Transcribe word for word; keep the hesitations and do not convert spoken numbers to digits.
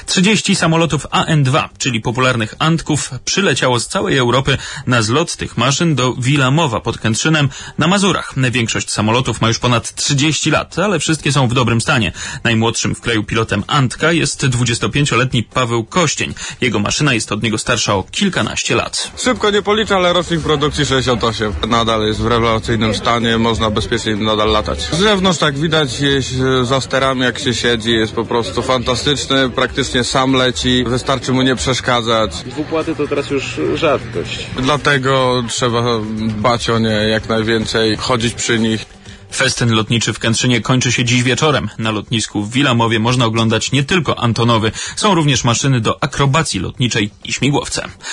trzydzieści samolotów A N dwa, czyli popularnych Antków, przyleciało z całej Europy na zlot tych maszyn do Wilamowa pod Kętrzynem na Mazurach. Większość samolotów ma już ponad trzydzieści lat, ale wszystkie są w dobrym stanie. Najmłodszym w kraju pilotem Antka jest dwudziestopięcioletni Paweł Koścień. Jego maszyna jest od niego starsza o kilkanaście lat. Szybko nie policzę, ale rocznik produkcji sześćdziesiąt osiem. Nadal jest w rewelacyjnym stanie, można bezpiecznie nadal latać. Z zewnątrz tak widać, jest za sterami jak się siedzi, jest po prostu fantastyczny, praktycznie sam leci, wystarczy mu nie przeszkadzać. Dwupłaty to teraz już rzadkość. Dlatego trzeba dbać o nie jak najwięcej, chodzić przy nich. Festyn lotniczy w Kętrzynie kończy się dziś wieczorem. Na lotnisku w Wilamowie można oglądać nie tylko Antonowy, są również maszyny do akrobacji lotniczej i śmigłowce.